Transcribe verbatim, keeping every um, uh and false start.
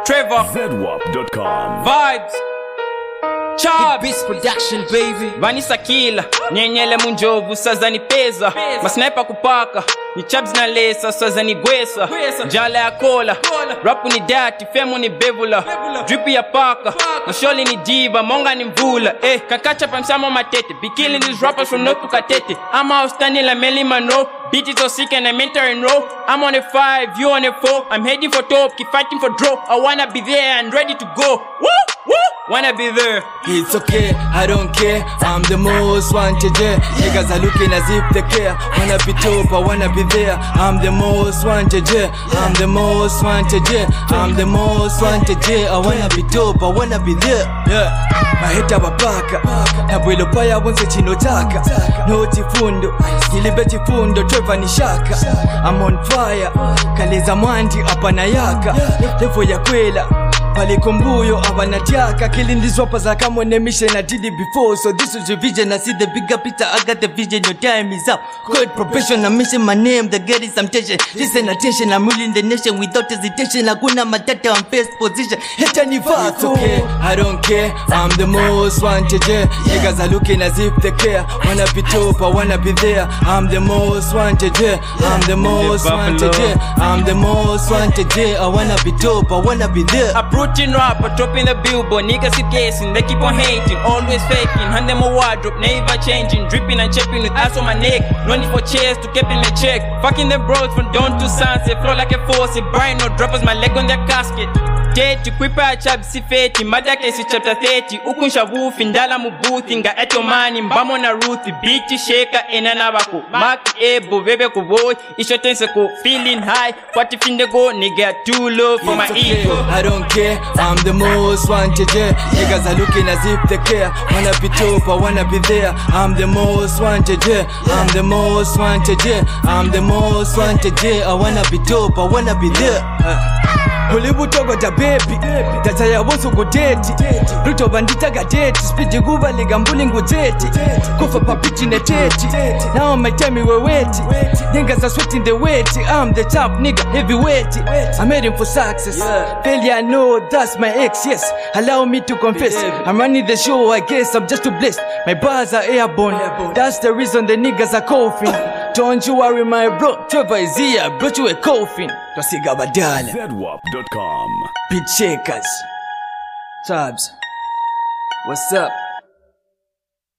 Trevor, zedwap dot com. Vibes, Chubbs, Beats production baby. Vanessa Killer, nyenyele munjovu sazani peza, masniper kupaka ni Chubbs na lesa sazani gwesa, jala ya kola, rapu ni dati, femu ni bevula, dripi ya paka, na sholi ni diva, monga ni mvula, eh, kakacha pa msamo matete, be killing these rappers from north to Katete, I'm outstanding like Melly Monroe, beat it so sick and I'm entering row, I'm on a five, you on a four, I'm heading for top, keep fighting for draw, I wanna be there and ready to go, woo, woo, wanna be there. It's okay, I don't care, I'm the most wanted, yeah. Niggas are looking as if they care. Wanna be top, I wanna be there. I'm the most wanted, yeah. I'm the most wanted, yeah. I'm the most wanted, yeah. I wanna be top, I wanna be there, yeah. Maheta wapaka na bwelo paya wonse chinotaka. No chifundo, nilibe chifundo, Trevor ni shaka. I'm on fire, kaleza mwandi apa na yaka. Levo ya kwela Palikumbuyo awanatiaka, killing these rappers like I'm on a mission, I did it before. So this is your vision, I see the bigger picture, I got the vision, your time is up. Good profession, I'm missing my name, the girl is some tension. Listen attention, I'm ruling the nation without hesitation. Hakuna matata, I'm first position. Heta ni vako. It's okay, I don't care, I'm the most wanted, yeah. Niggas are looking as if they care. Wanna be top, I wanna be there. I'm the most wanted, yeah. I'm the most wanted, yeah. I'm the most wanted, yeah. I wanna be top, I wanna be there. Approaching rapper, dropping the billboard, niggas keep guessing, they keep on hating, always faking, hand them a wardrobe, never changing, dripping and chipping with ass on my neck, no need for chairs to keep in my check, fucking them bros from dawn to sunset, flow like a faucet, buying no droppers, my leg on their casket, dead to quipa a chab si feti, mother case chapter thirty, ukunsha wufi, ndala mubuthi, nga eto mani, mbamo na ruthi, biti shaker, enanabaku, maki ebo, vebe kuboy, ishotense ko, feeling high, what if in the go, nigga too low for my ego. I don't care, I'm the most wanted, yeah. Niggas are looking as if they care. Wanna be top, I wanna be there. I'm the most wanted, yeah. I'm the most wanted, yeah. I'm the most wanted, yeah. I wanna be top, I wanna be there. Hollywood togo da baby, data ya wosu kudeti. Ruto bandita gadeti, speed guba ligambuli ngudeti. Kufa papiti neteti, now my time we waiting. Niggas are sweating the weight, I'm the top nigga, heavyweight. I'm heading for success, failure no, that's my ex, yes. Allow me to confess, I'm running the show, I guess I'm just too blessed. My bars are airborne, that's the reason the niggas are coughing. Don't you worry my bro, Trevor is here, I brought you a coffin. Twasiga badala zedwap dot com. Beat shakers. Chubbs, what's up?